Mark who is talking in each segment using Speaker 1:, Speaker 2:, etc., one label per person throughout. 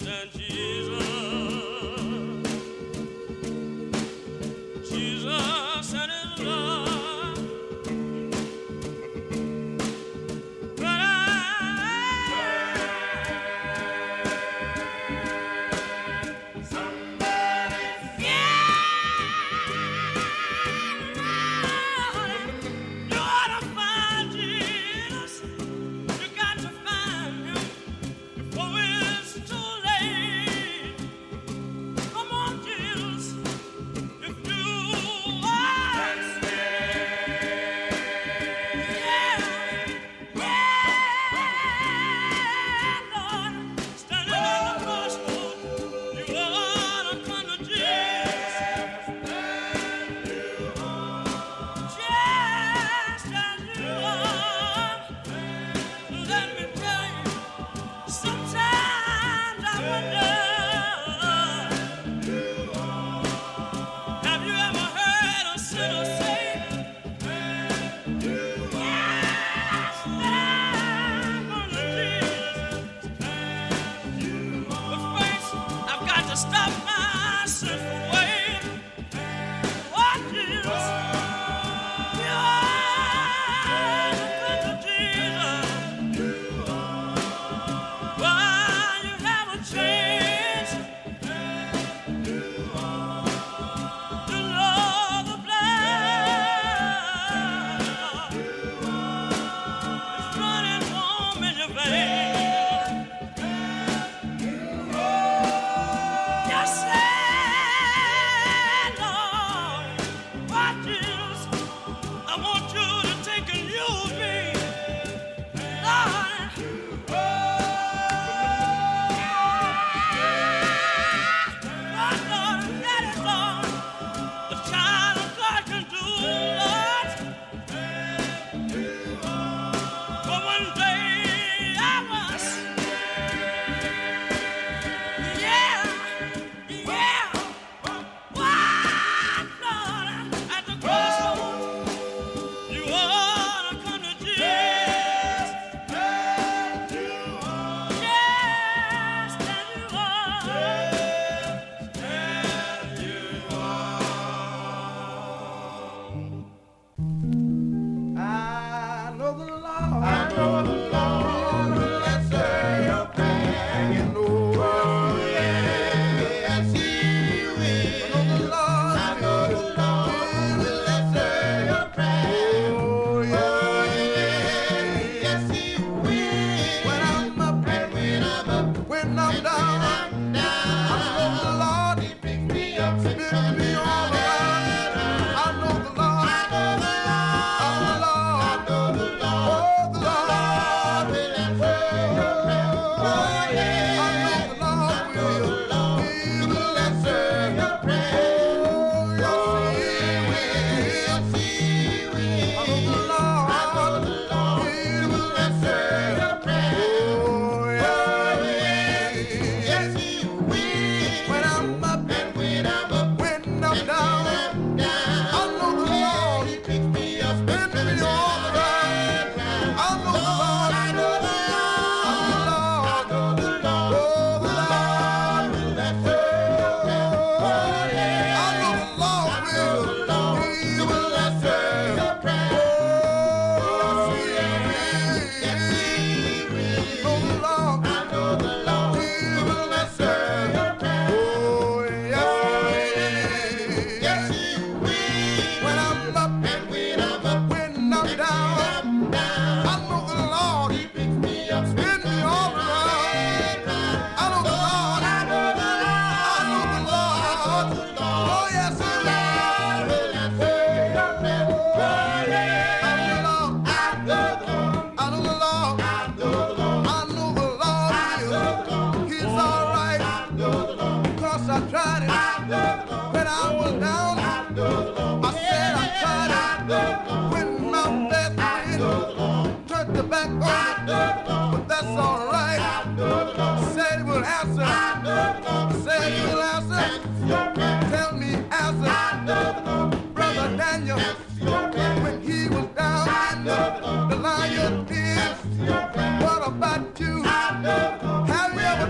Speaker 1: What about you? Have you ever tried it?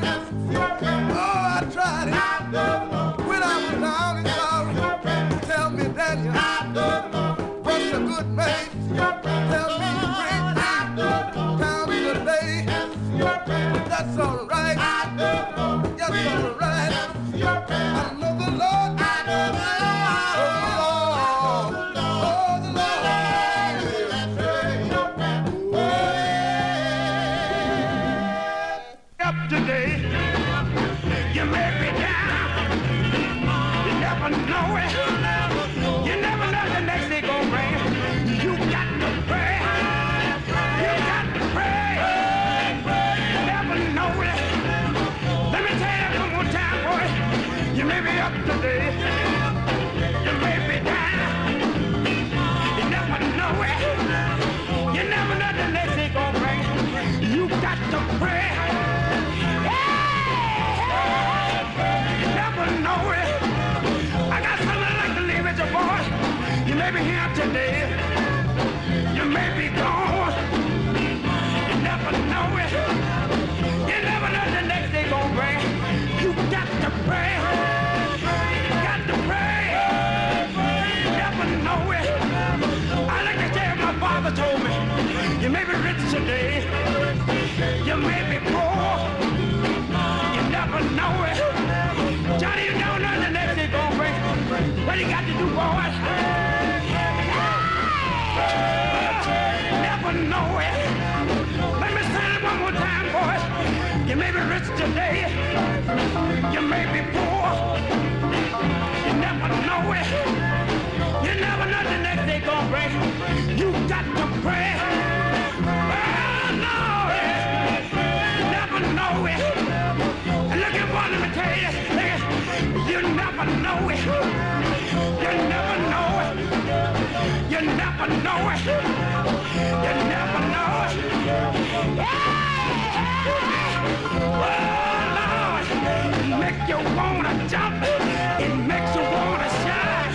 Speaker 1: Oh, I tried it when I was down and sorry. Tell me, Daniel, what's a good man? Tell me to bring me down today. That's all right. Yes, all right. I know the Lord.
Speaker 2: Today, you may be down, you never know it, you never know the next day gon' bring. You got to pray, you got to pray, you never know it. Let me tell you one more time, boy, you may be up today, you may be down, you never know it, you never know the next day gon' bring. You got to pray. Know it. I got something I'd like to leave with you, boy. You may be here today. You may be gone. You never know it. You never know the next day gon' bring. You got to pray. You got to pray. You never know it. I like to tell you, my father told me, you may be rich today. You may be poor. You never know it. Johnny, you don't know the next day gon' bring. What you got to do, boy? Never know it. Let me say it one more time, boys. You may be rich today. You may be poor. You never know it. You never know the next day gon' bring. You got to pray. Know it. You never know it. And look at what let me tell you. You never know it. You never know it. You never know it. You never know it. Oh, Lord. It makes you wanna jump. It makes you wanna shine.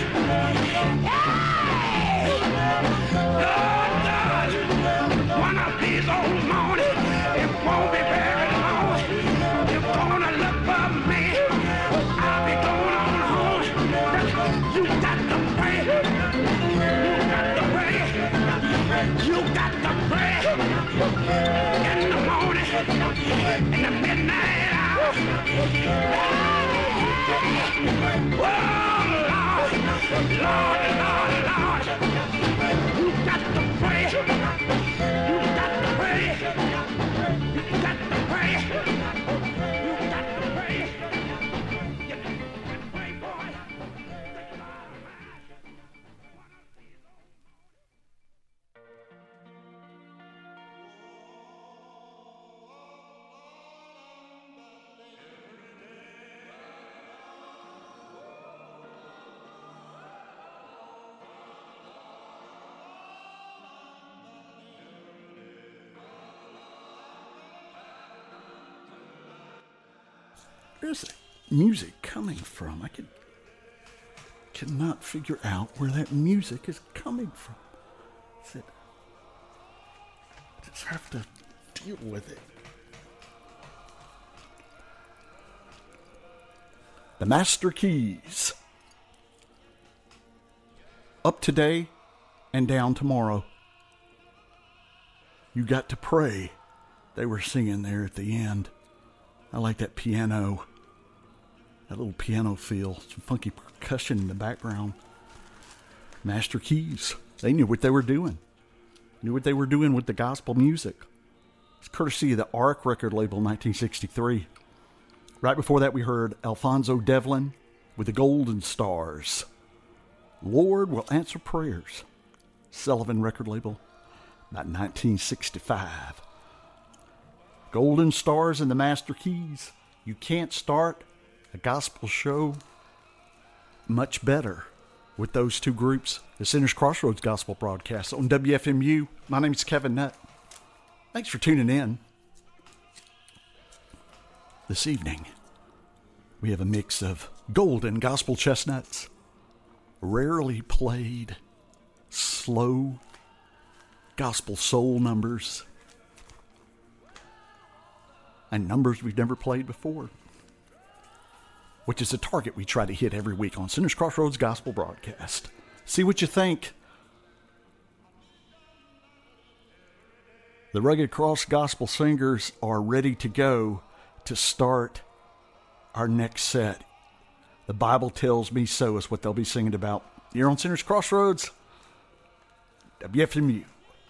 Speaker 2: Lord, Lord. One of these old mornings, it won't be very long. You're gonna look for me. I'll be going on home. You got to pray. You got to pray. You got to pray. In the morning, in the midnight hour. Oh, Lord, Lord, Lord, Lord. You got to pray. You got to pray. You got to pray. You got to pray.
Speaker 3: Where's that music coming from? I cannot figure out where that music is coming from. I just have to deal with it. The Master Keys. Up today and down tomorrow. You got to pray. They were singing there at the end. I like that piano. That little piano feel. Some funky percussion in the background. Master Keys. They knew what they were doing. Knew what they were doing with the gospel music. It's courtesy of the Ark record label, 1963. Right before that, we heard Alphonso Devlin with the Golden Stars. Lord Will Answer Prayers. Sullivan record label, about 1965. Golden Stars and the Master Keys. You can't start a gospel show much better with those two groups. The Sinner's Crossroads Gospel Broadcast on WFMU. My name is Kevin Nutt. Thanks for tuning in. This evening, we have a mix of golden gospel chestnuts, rarely played, slow gospel soul numbers, and numbers we've never played before, which is a target we try to hit every week on Sinners Crossroads Gospel Broadcast. See what you think. The Rugged Cross Gospel Singers are ready to go to start our next set. The Bible Tells Me So is what they'll be singing about. You're on Sinners Crossroads, WFMU.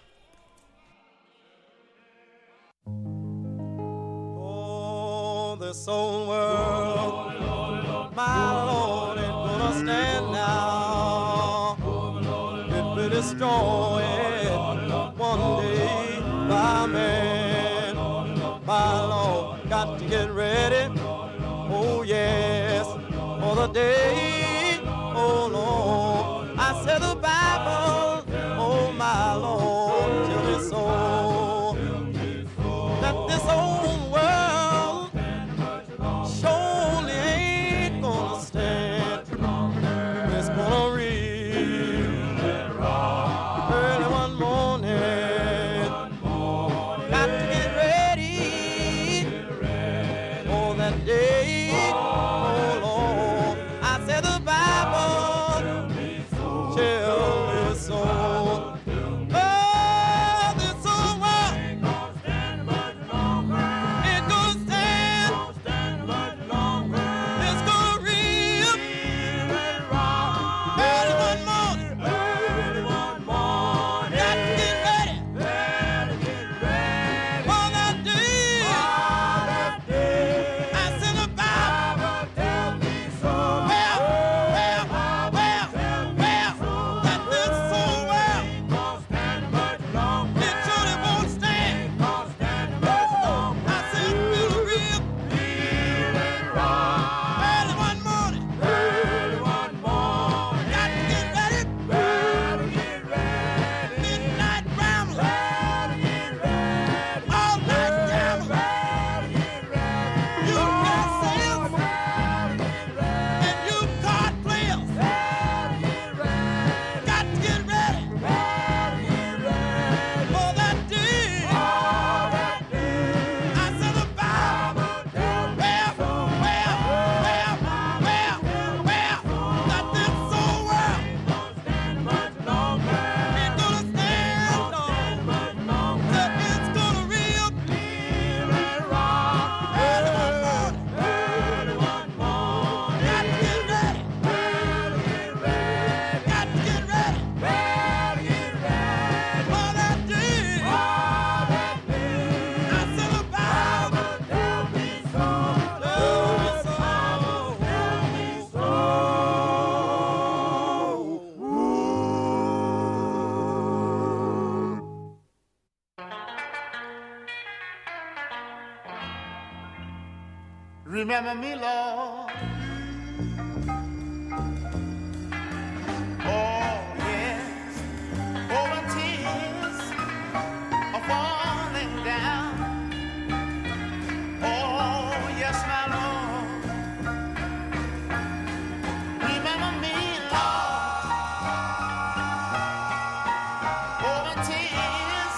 Speaker 1: Oh, this old world, my Lord, ain't gonna stand now. It will destroy it one day by man. My Lord, got to get ready. Oh, yes, for the day. Oh, Lord, I said the Bible. Oh, my Lord, till it's so. That this old world surely ain't gonna stand. It's gonna read early one morning. Got to get ready for that day. Oh Lord, I said the Bible tell me so.
Speaker 4: Remember me, Lord. Oh, yes. Oh, the tears are falling down. Oh, yes, my Lord. Remember me, Lord. Oh, the tears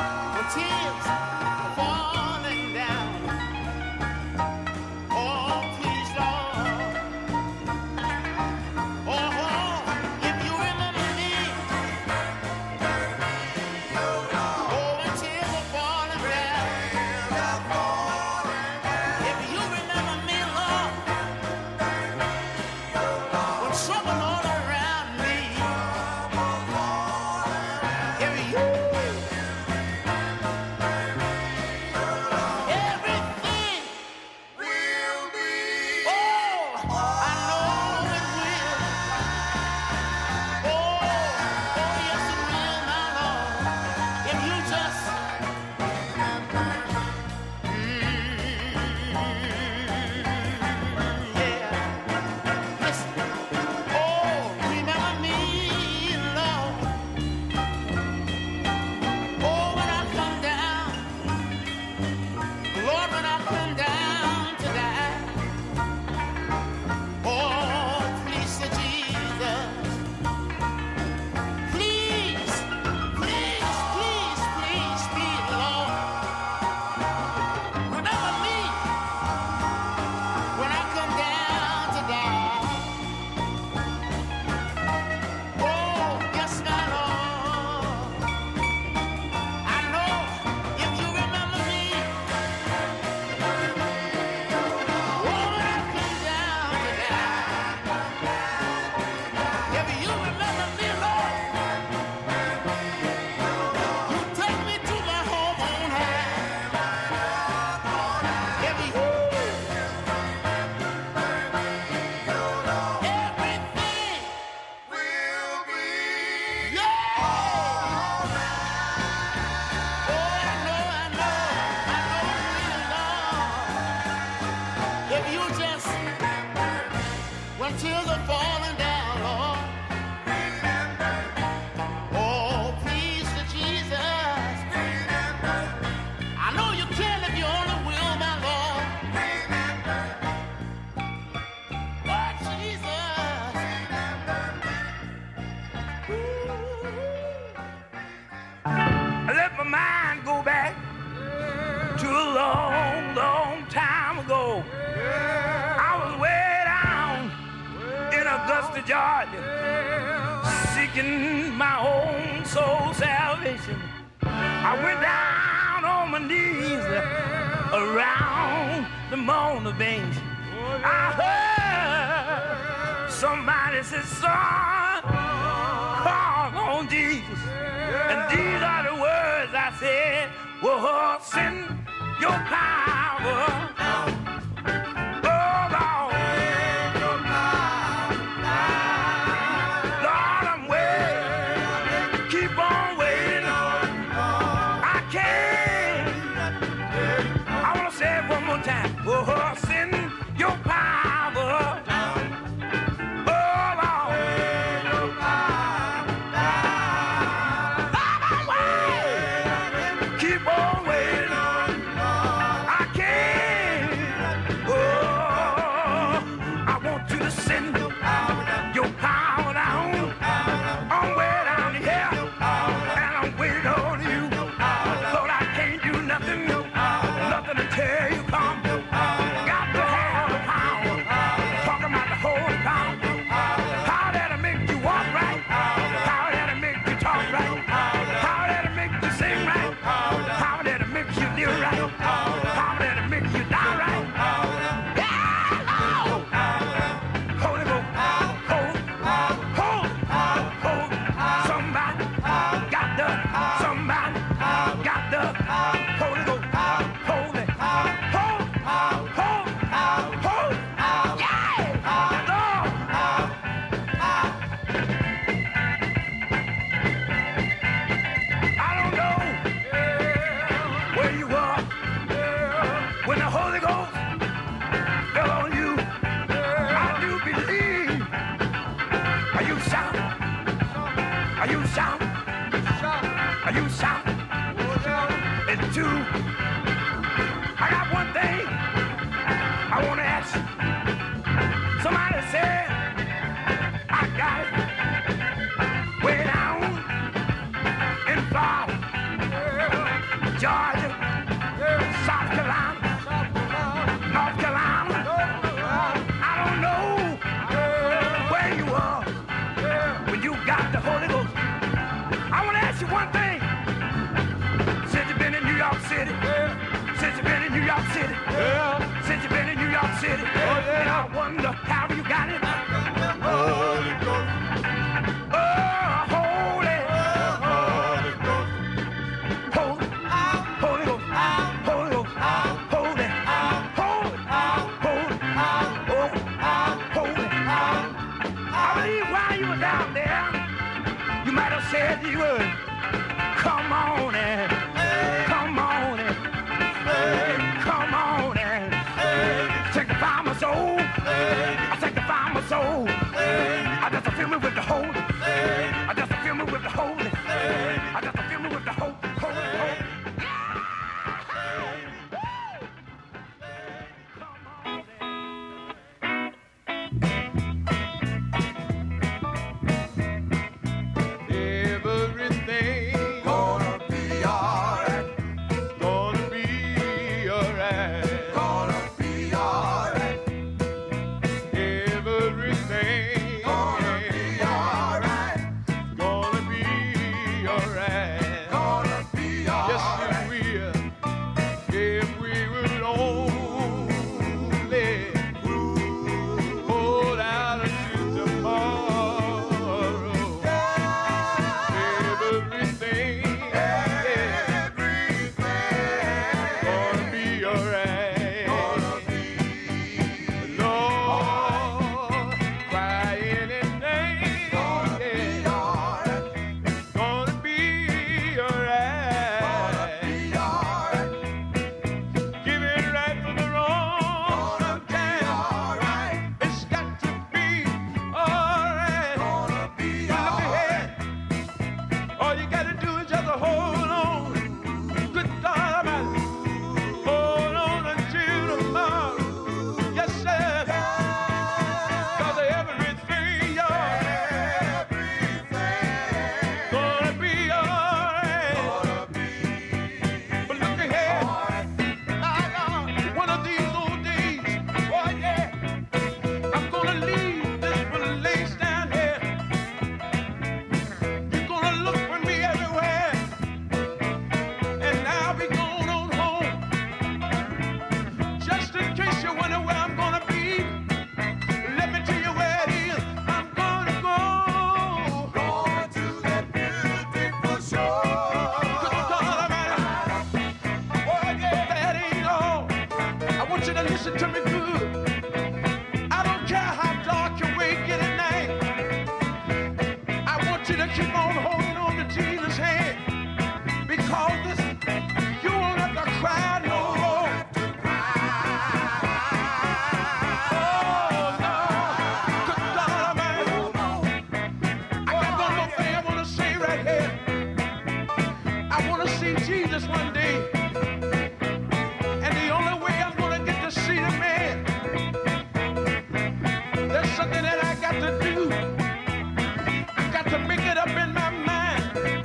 Speaker 4: are falling down. Oh,
Speaker 2: Georgia, seeking my own soul salvation. I went down on my knees around the Mona bench. I heard somebody say, son, call on Jesus. And these are the words I said, well, send your power. Oh, send your power. Oh, Lord. Your power. Keep on waiting. I can't. Oh, I want you to send your power down. I'm way down here. And I'm waiting on you. Lord, I can't do nothing. Nothing to tell you. Come. I got one thing I want to ask you. Somebody said I got it way down in Florida, Georgia, South Carolina, North Carolina. I don't know where you are when you got the Holy Ghost. I want to ask you one thing. Since you've been in New York City, since you've been in New York City, since you've been in New York City, and I wonder how you got it. Holy Ghost. Oh, holy. Holy Ghost. Holy. Holy Ghost. Holy Ghost. Holy. Holy. Holy. Holy. I believe while you were down there, you might have said you would. Come on and come on and come on and sanctify my soul. I sanctify my soul. I just fill me with the Holy. I just fill me with the Holy. I just fill me with the Holy.
Speaker 1: Gonna be alright.
Speaker 2: want you to listen to me good. I don't care how dark your way get at night. I want you to keep on holding on to Jesus' hand. Because this, you won't have to cry no more. Oh, no. Good God Almighty. I got one more thing I want to say right here. I want to see Jesus one day. And the only way I'm going to get to see the man, there's something that I got to do. I got to make it up in my mind.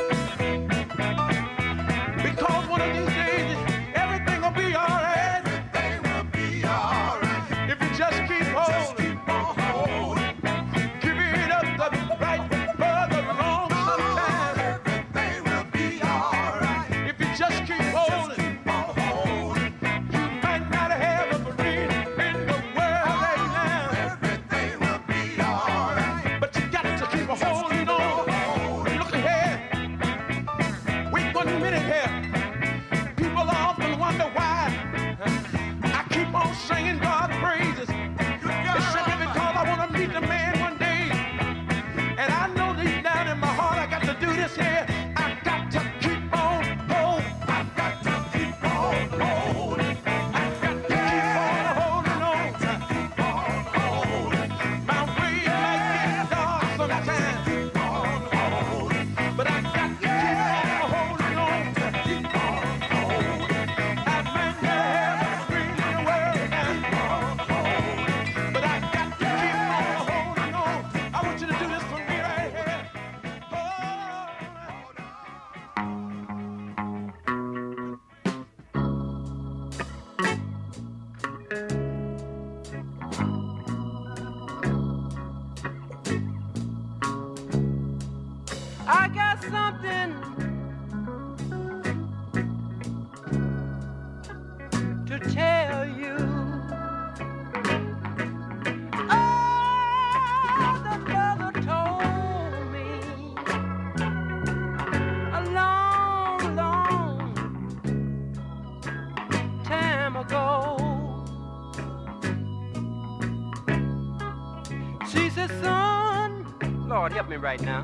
Speaker 2: Because one of these days, everything will be all right.
Speaker 1: Everything will be all right.
Speaker 2: If you just keep holding.
Speaker 1: Keep on holding.
Speaker 2: Give it up the right for the wrong sometimes.
Speaker 1: Everything will be all right.
Speaker 2: If you just keep holding,
Speaker 1: Keep on holding.
Speaker 2: you might not have a friend in the world right now.
Speaker 1: Everything will be all right.
Speaker 2: But you got to keep holding on. Look ahead. Wait 1 minute here. People often wonder why I keep on singing God's praises. It's simply because I want to meet the man one day. And I know deep down in my heart I got to do this here. I got to keep on holding. I got to keep on holding. I got to keep on holding on.
Speaker 1: Keep on holding.
Speaker 2: My way might get dark sometimes.
Speaker 1: Keep on holding.
Speaker 2: But I got to keep on holding on.
Speaker 1: Keep on holding.
Speaker 2: I might not have a friend in the world now, but I got to keep on holding on. I want you to do this for me right here.
Speaker 5: I got something to tell you. Oh, the brother told me a long, long time ago. She said, son, Lord help me right now.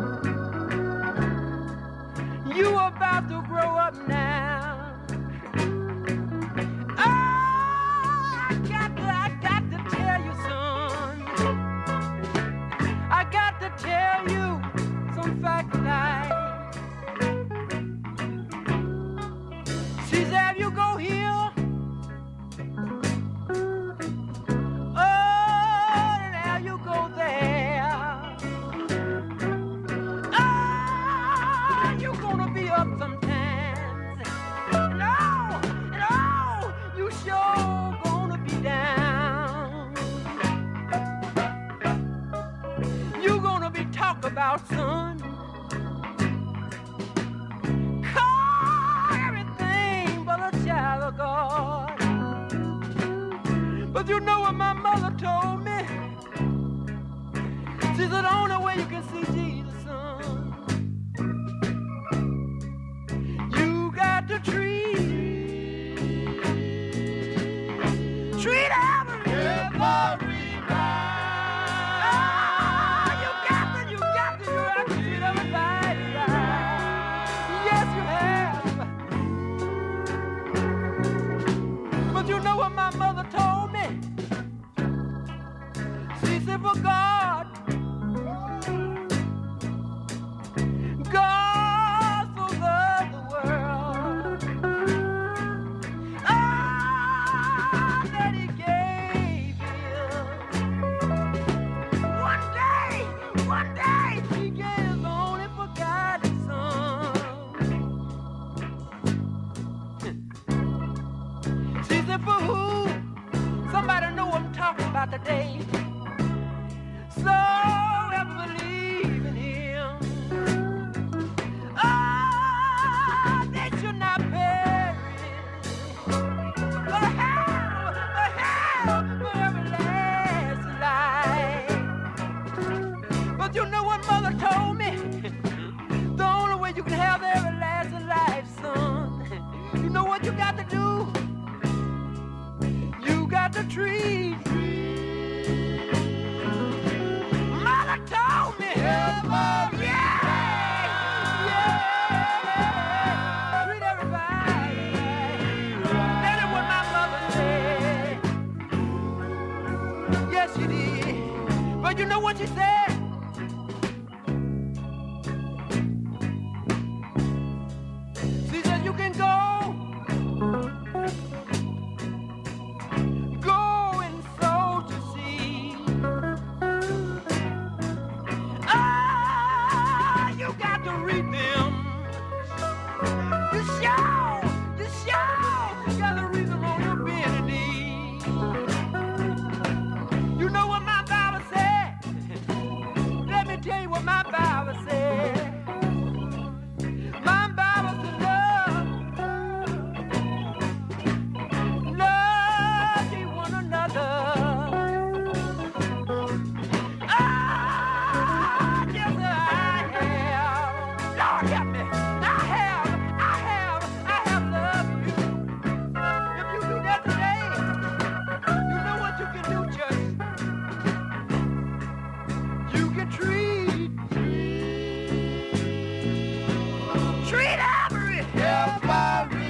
Speaker 5: You about to grow up now. Oh, I got to tell you, son. I got to tell you some fact tonight. She said, if you go here, oh, now you go there. You're gonna be up sometimes. No, you sure gonna be down. You gonna be talked about, son. Call everything but a child of God. But you know what my mother told me? She said the only way you can see Jesus, son, you got to treat everybody. You got to treat everybody right. Yes, you have. But you know what my mother told me? She said, for God so loved the world, that he gave him. One day, he gave his only forgotten son. She said, for who? Somebody know what I'm talking about today. So ever believe in him. They should not perish, but have for everlasting life. But you know what mother told me? The only way you can have everlasting life, son, you know what you got to do? the trees. Mother told me, yeah, treat everybody right. That is what my mother said. Yes, she did. But you know what she said? She said you can go and sow to seed. Ah, you got to read them. You sure got to read them on your bended knee. You know what my Bible said? Let me tell you what my Bible said. My Bible said love ye one another. Ah, yes I have. Lord help me. I have loved you. If you do that today, you know what you can do, church. You can treat everybody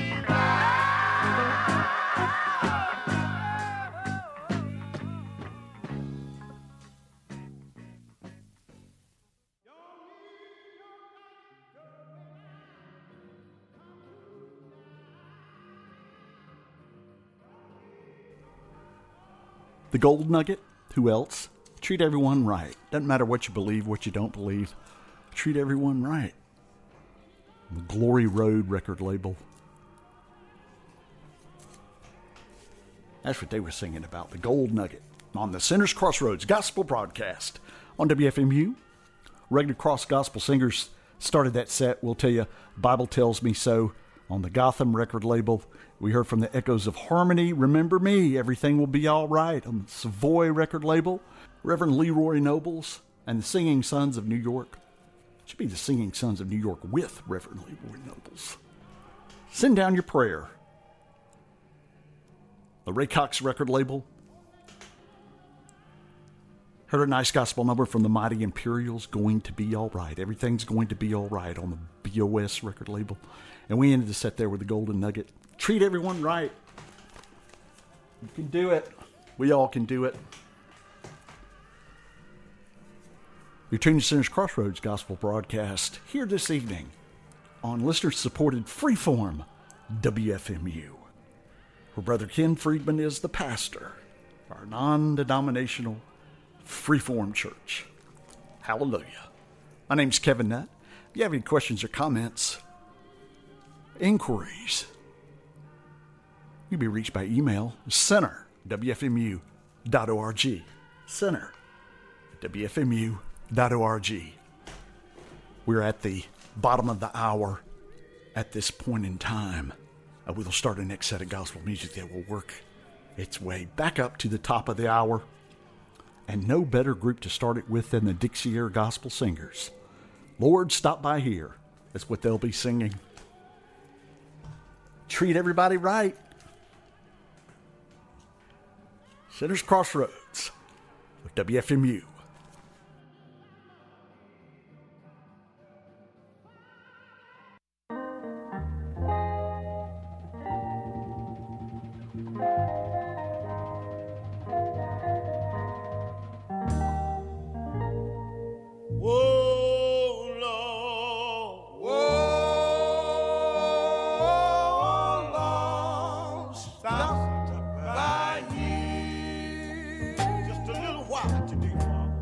Speaker 3: The Gold Nugget. Who else? Treat everyone right. Doesn't matter what you believe, what you don't believe. Treat everyone right. The Glory Road record label. That's what they were singing about. The Gold Nugget on the Sinners Crossroads Gospel Broadcast on WFMU. Regular Cross Gospel Singers started that set. We'll tell you, Bible Tells Me So on the Gotham record label. We heard from the Echoes of Harmony, Remember Me, Everything Will Be All Right on the Savoy record label. Reverend Leroy Nobles and the Singing Sons of New York. It should be the Singing Sons of New York with Reverend Leroy Nobles. Send Down Your Prayer. The Ray Cox record label. Heard a nice gospel number from the Mighty Imperials, Going to Be All Right. Everything's Going to Be All Right on the BOS record label. And we ended the set there with the Golden Nugget. Treat everyone right. You can do it. We all can do it. You're tuning to Sinners Crossroads Gospel Broadcast here this evening on listener-supported Freeform WFMU, where Brother Ken Friedman is the pastor, our non-denominational Freeform church. Hallelujah. My name's Kevin Nutt. If you have any questions or comments, inquiries, you can be reached by email, center@wfmu.org. center@wfmu.org. We're at the bottom of the hour at this point in time. We'll start a next set of gospel music that will work its way back up to the top of the hour. And no better group to start it with than the Dixie Air Gospel Singers. Lord, stop by here. That's what they'll be singing. Treat everybody right. Sinners Crossroads with WFMU.
Speaker 1: Stop by here just a little while today.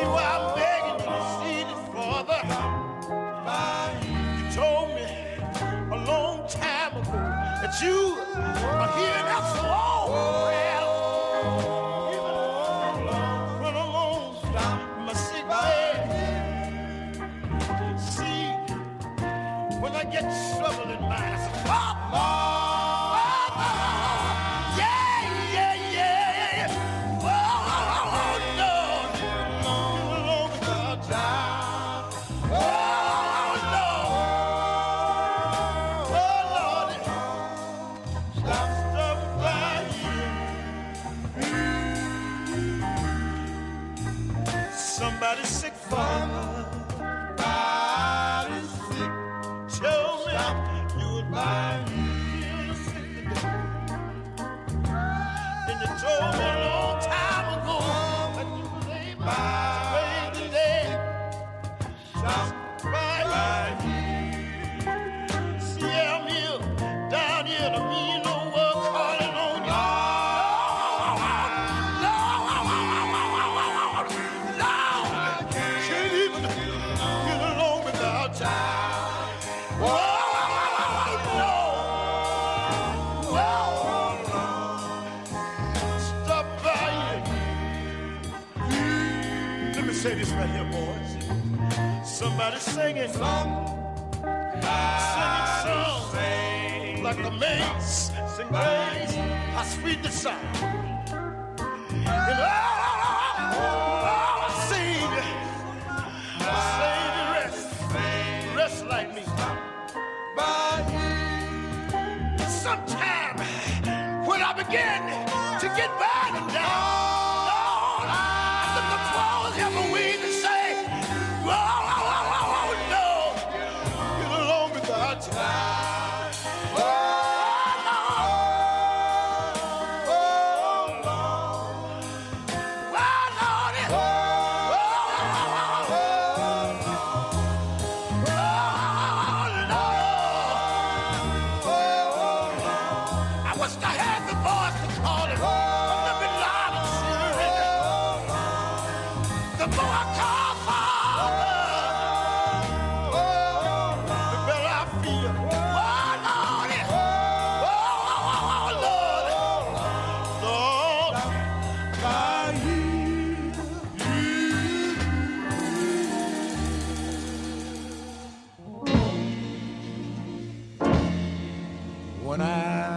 Speaker 4: see why I'm begging you to see this, brother. You told me a long time ago that you are here now so long. Well, run along my sick bed. See, when I get trouble in mind, I say, somebody's sick, Father. Somebody's sick. Tell me you would buy me sick. And you told me a long time ago that you was able to raise the dead. Just by see, I'm here, down here, to me, you know what, calling on you. Say this right here, boys. Somebody's singing, singing songs like the maids sing praise. How sweet the sound! And sing the rest like me. Sometime when I begin to get bad and down. Have a way to say, oh, no, get along without time. Oh, I wish I had the voice to call it. The more I call Father, the better I feel. Lord, by you. When I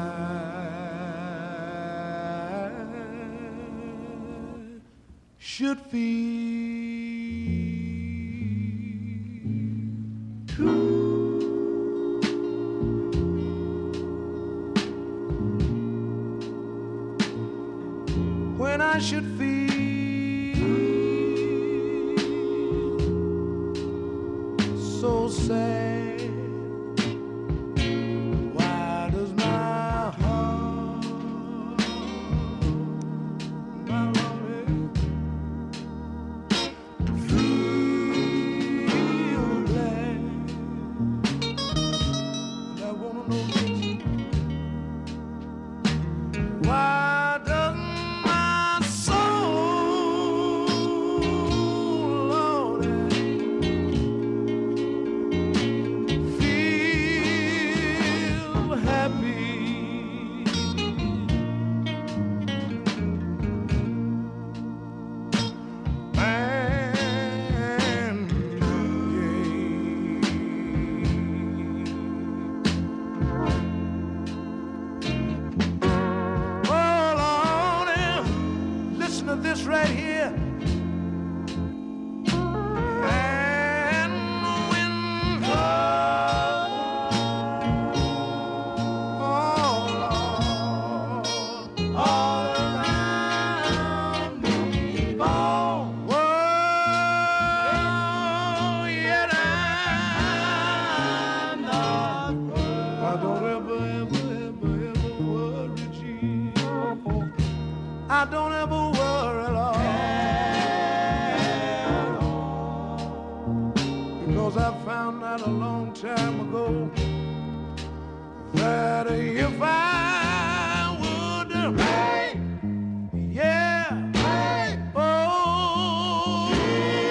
Speaker 4: should feel when I should feel so sad, why does my heart, my love, feel glad? And I wanna know why doesn't this right here. And when all around me fall, yet I'm not worried. I don't ever worry, Jesus. I don't ever worry. I found out a long time ago that if I would, hey, yeah, hey, oh,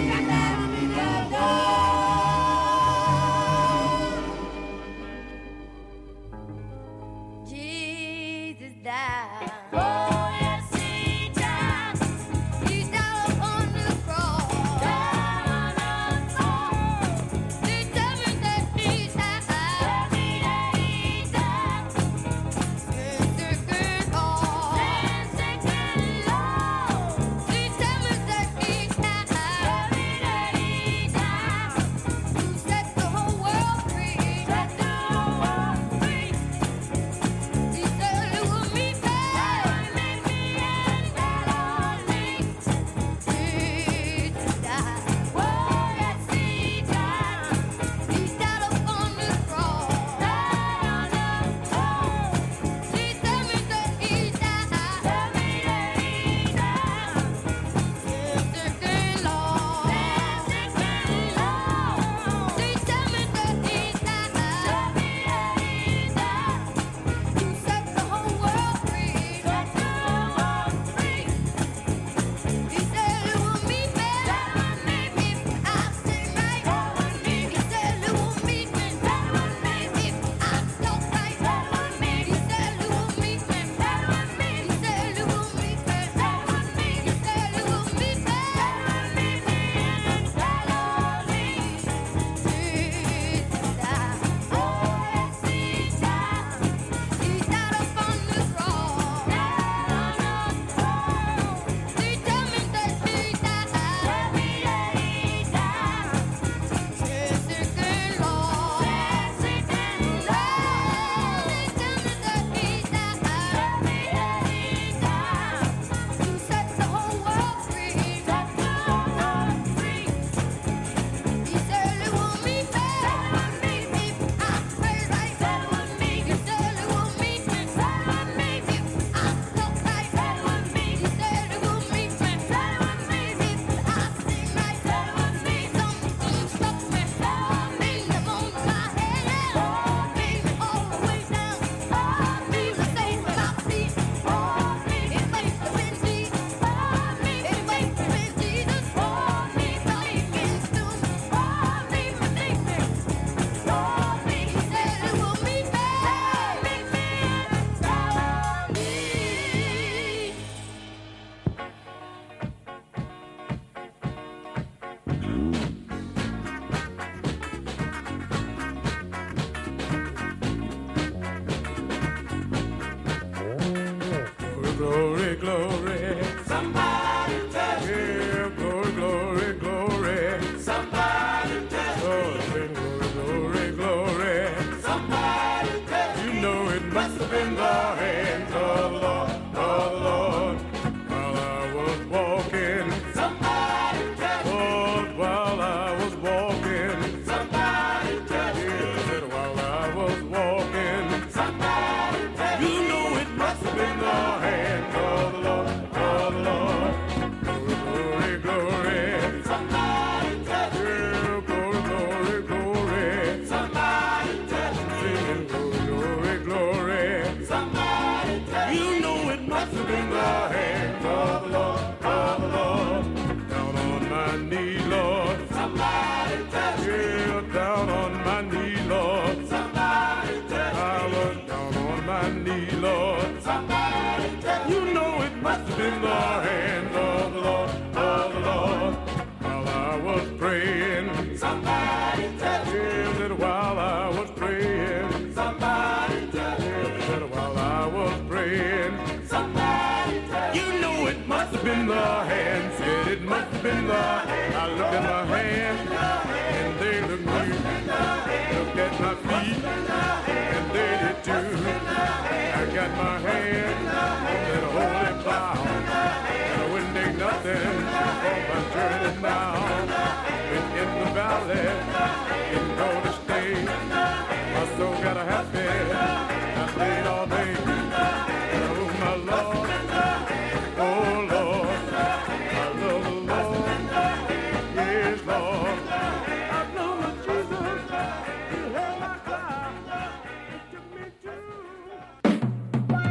Speaker 6: Glory, glory. Somebody tell me. Yeah, glory, glory, glory. Somebody tell me. Glory, glory, glory. Somebody tell me. You know it must have been the hands of the Lord, while I was walking. Somebody tell me. Lord, while I was walking. Somebody tell me. Yeah, while I was walking. Somebody tell me. You know it must have been the hands of the Lord, Glory, glory. Somebody tell me. Yeah, glory, glory, glory. Somebody tell me. Singing glory, glory. Somebody tell me. You know it must have been the hands of the Lord, Down on my knee, Lord. Somebody tell me. Yeah, down on my knee, Lord. Somebody tell me. I was down on my knee, Lord. Somebody tell me. You know it must have been the hands of the Lord, while I was praying. Somebody tell me. Yeah, that while I was praying. Somebody tell me. Yeah, that while I was praying. Somebody tell me. You know it must have been the hands. Said it must have been the hands. I looked at my hands, and they looked at me. Looked at my feet, and they did too. I got my hand on that holy plow, and I wouldn't take nothing for my journey now. Been in the valley, didn't go to stay. My soul got a happy, I stayed all day. Oh my Lord, oh Lord, I love the Lord, yes Lord. I know that Jesus, He heard my cry, He took me through.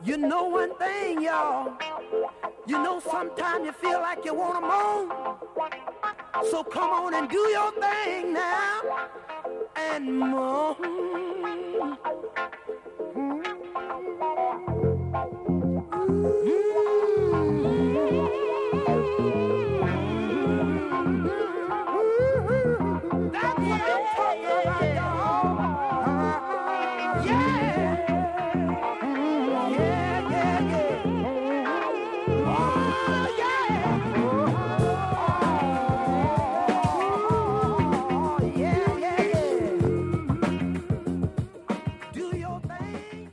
Speaker 5: You know one thing, y'all. You know sometimes you feel like you want to moan. So come on and do your thing now and moan. That's what I'm talking about, y'all. Yeah. Yeah, yeah, yeah. Oh, yeah. Oh, yeah, yeah, yeah. Do your thing.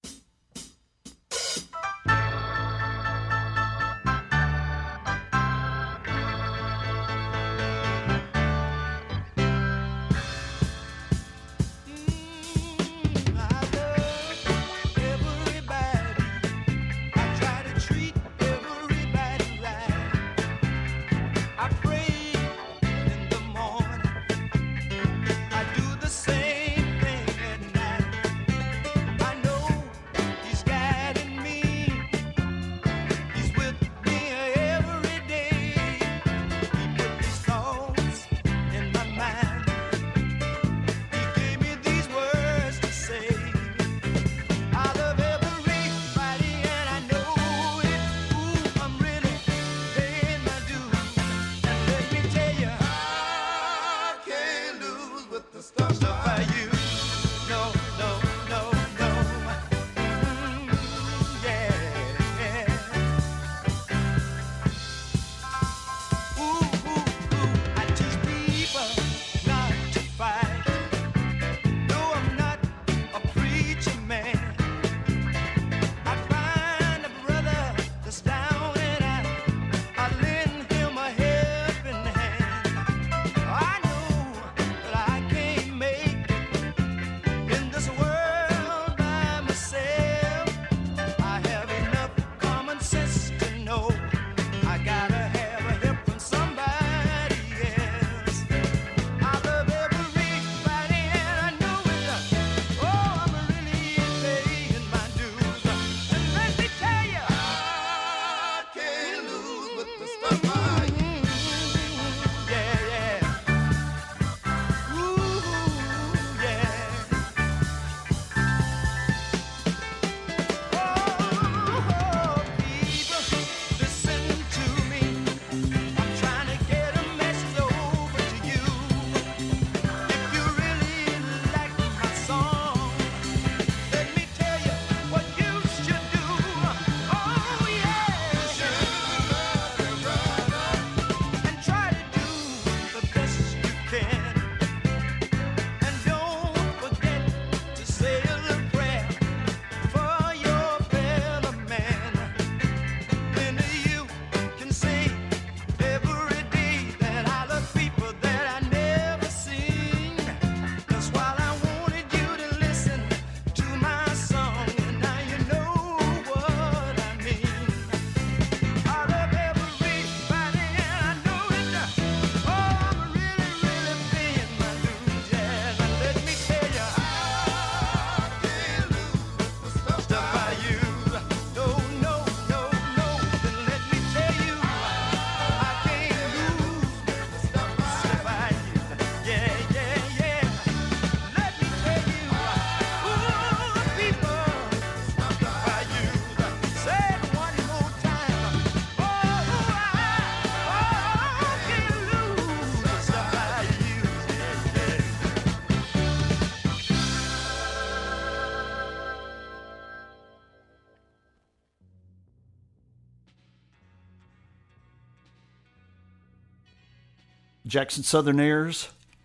Speaker 3: Jackson Southern Airs,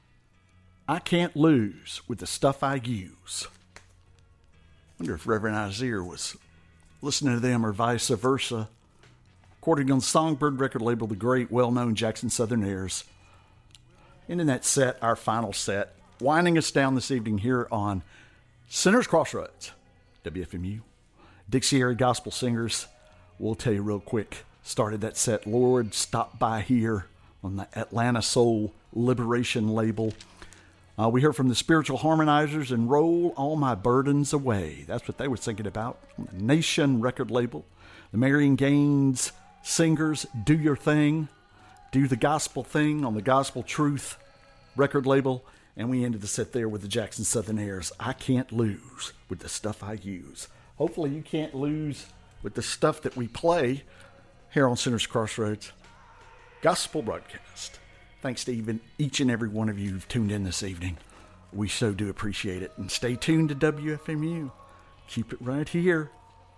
Speaker 3: I Can't Lose with the Stuff I Use. Wonder if Reverend Isaiah was listening to them or vice versa. Recording on the Songbird record label, the great, well-known Jackson Southern Airs. And in that set, our final set, winding us down this evening here on Sinner's Crossroads, WFMU. Dixie Area Gospel Singers, we'll tell you real quick, started that set, Lord, Stop By Here, on the Atlanta Soul Liberation label. We heard from the Spiritual Harmonizers and Roll All My Burdens Away. That's what they were thinking about on the Nation record label. The Marion Gaines Singers, Do Your Thing, Do the Gospel Thing on the Gospel Truth record label. And we ended the set there with the Jackson Southern Airs, I Can't Lose with the Stuff I Use. Hopefully you can't lose with the stuff that we play here on Sinners Crossroads Gospel Broadcast. Thanks to each and every one of you who've tuned in this evening. We so do appreciate it. And stay tuned to WFMU. Keep it right here.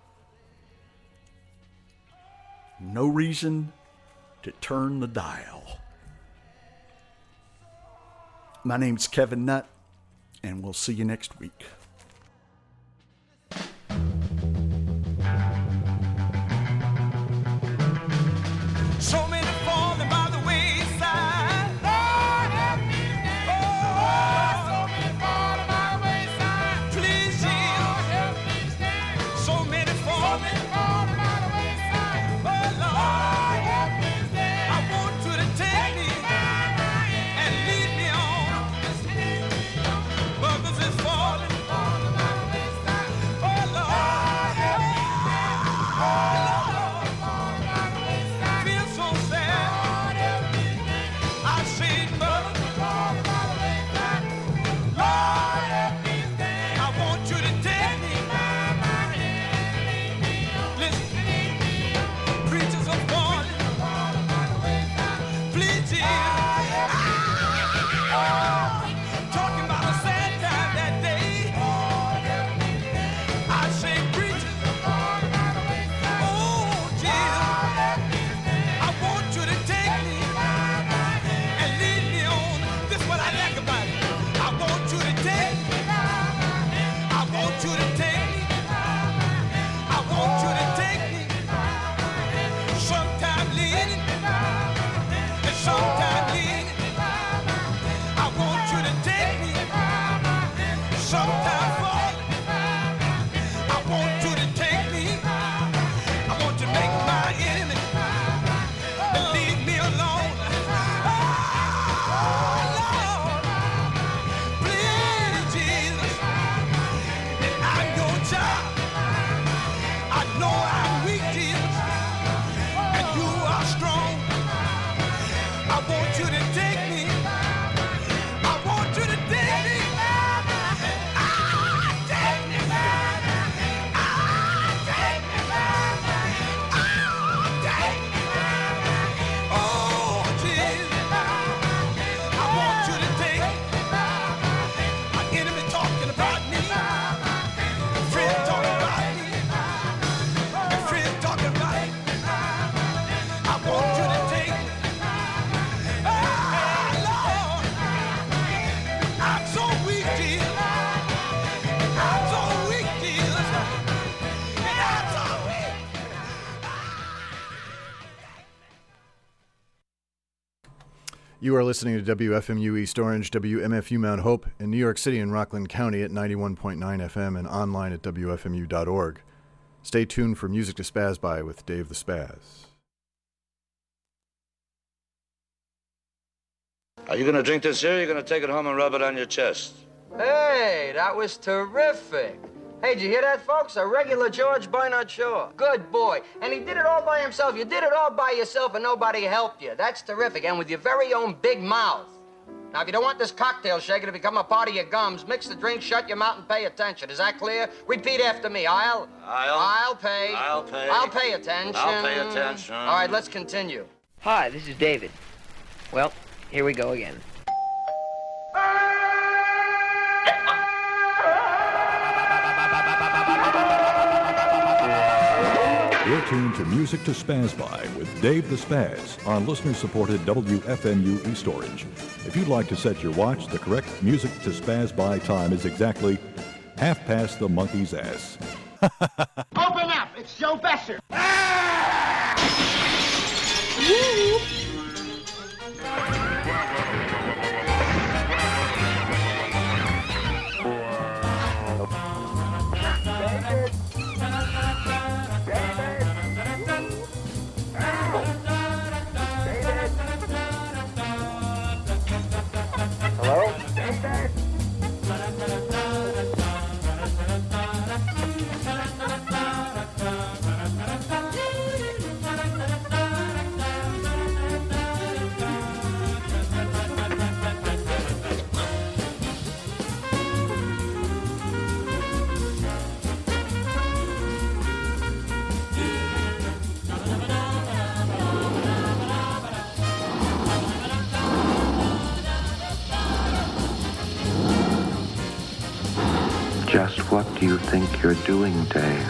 Speaker 3: No reason to turn the dial. My name's Kevin Nutt, and we'll see you next week.
Speaker 2: So many falling by the wayside. Lord, help me stand. Oh, so many falling by the wayside. Please, Jesus. Lord, help me stand. So many falling by the wayside. Oh, Lord, help me stand. I want you to take me and lead me on. Brothers is falling by the wayside. Oh, Lord, help me stand. Oh, Lord.
Speaker 7: You are listening to WFMU East Orange, WMFU Mount Hope, in New York City and Rockland County at 91.9 FM and online at WFMU.org. Stay tuned for Music to Spaz By with Dave the Spaz.
Speaker 8: Are you going to drink this here, or are you going to take it home and rub it on your chest?
Speaker 9: Hey, that was terrific. Hey, did you hear that, folks? A regular George Bernard Shaw. Good boy. And he did it all by himself. You did it all by yourself and nobody helped you. That's terrific. And with your very own big mouth. Now, if you don't want this cocktail shaker to become a part of your gums, mix the drink, shut your mouth, and pay attention. Is that clear? Repeat after me. I'll pay.
Speaker 8: I'll pay.
Speaker 9: I'll pay attention.
Speaker 8: I'll pay attention.
Speaker 9: All right, let's continue.
Speaker 10: Hi, this is David. Well, here we go again.
Speaker 11: You're tuned to Music to Spaz By with Dave the Spaz on listener-supported WFMU East Orange. If you'd like to set your watch, the correct Music to Spaz By time is exactly 1/2 the monkey's ass.
Speaker 12: Open up! It's Joe Besser!
Speaker 5: Hello?
Speaker 13: What do you think you're doing, Dave?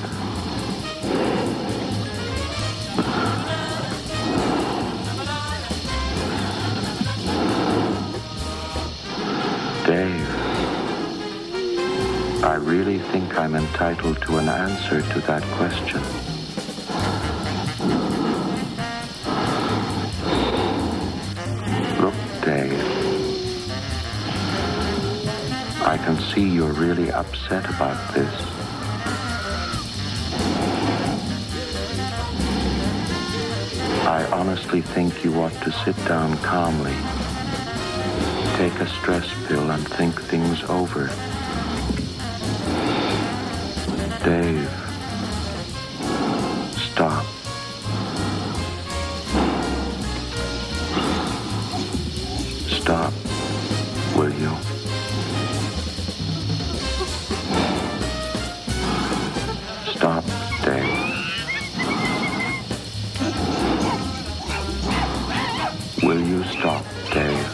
Speaker 13: Dave, I really think I'm entitled to an answer to that question. Look, Dave, I can see you're really upset about this. I honestly think you ought to sit down calmly, take a stress pill, and think things over. Dave, stop. Stop, will you? Stop, Dave. Will you stop, Dave?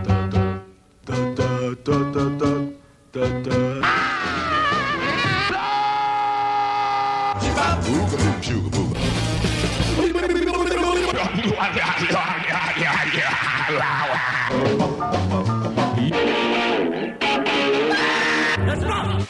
Speaker 5: Let's go!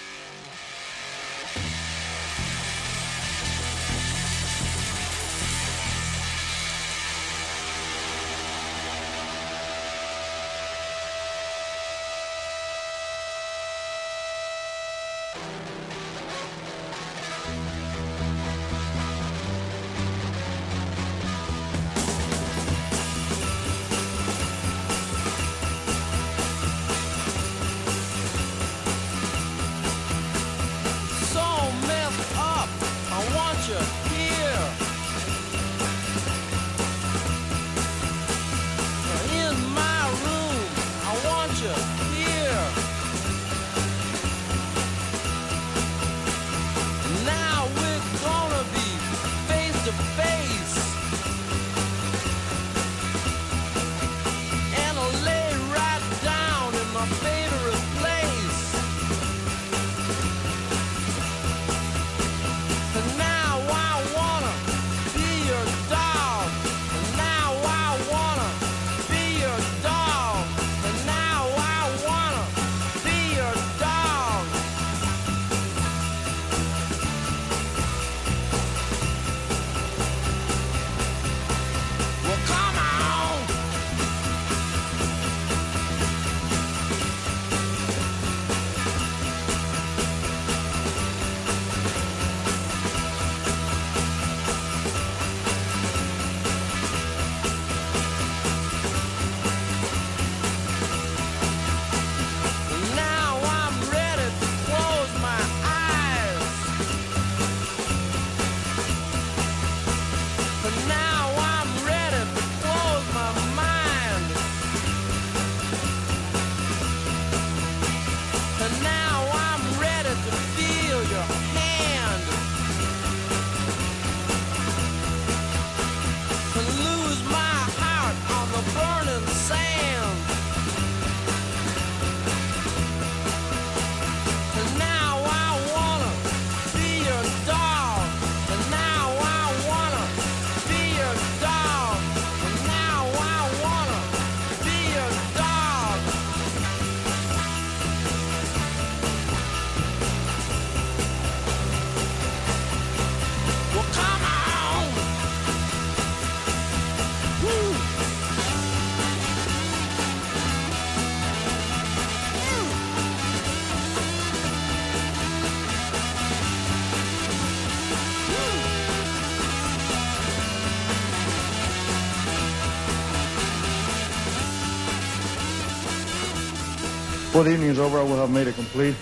Speaker 14: Before the evening's over, I will have made a complete,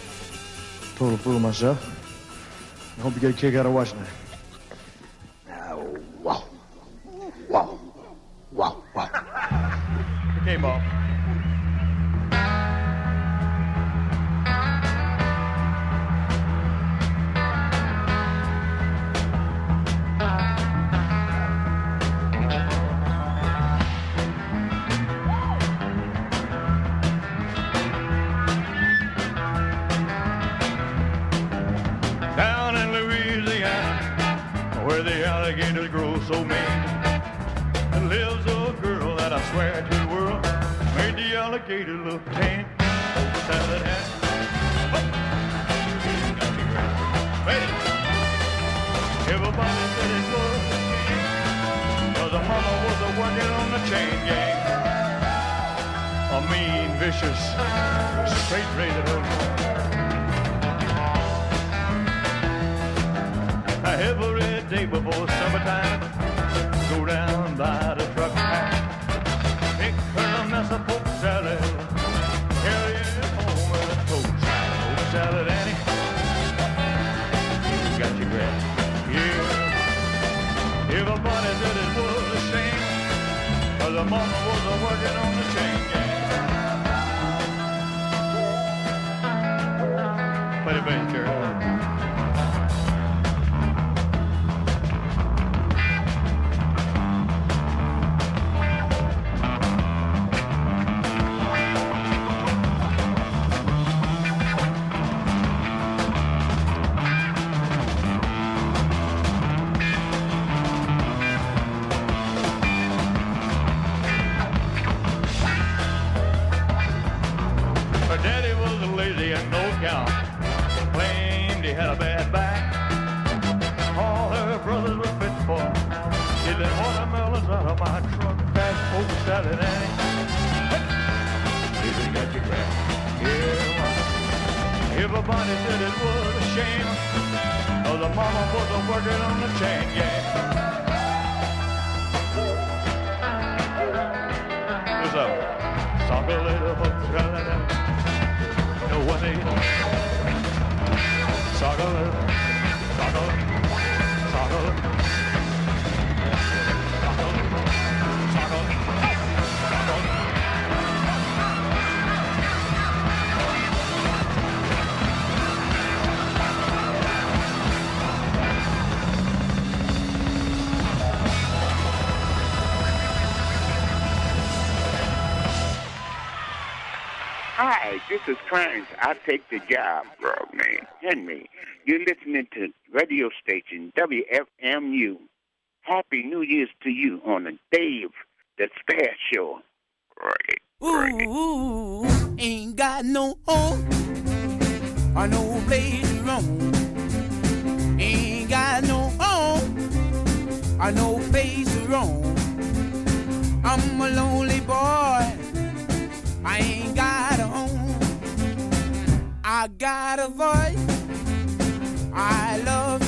Speaker 14: total fool of myself. I hope you get a kick out of watching it.
Speaker 12: Wow. Wow. Wow. Wow.
Speaker 14: Okay, Bob.
Speaker 15: where the alligators grow so mean. There lives a girl that I swear to the world made the alligator look tame. Oh, salad hat. Everybody said it was a shame, 'cause her mama was working on the chain gang. A mean, vicious, straight razor. Every day before summertime, go down by the truck pack, make her a mess of poke salad, carry it home in a tote. Poke salad, Annie, you got your grab. Yeah, everybody said it was a shame, 'cause the mama was working on the chain gang. Play the bass, girl. Claimed he had a bad back. All her brothers were fit for stealing watermelons out of my trunk. That poke salad, Annie. Hey, got your crap. Yeah, everybody said it was a shame, 'cause the mama was working on the chain gang. What's up? Talk a little poke salad, Annie. You know what they do? Soggle, soggle, soggle, soggle, soggle, soggle.
Speaker 16: Hi, this is Clarence. I take the job, bro, man. Henry, you're listening to radio station WFMU. Happy New Year's to you on the Dave the Spaz Show. Right.
Speaker 17: Ooh, ain't got no home or no place to roam. Ain't got no home or no place to roam. I'm a lonely boy. I ain't got a home. I got a voice. I love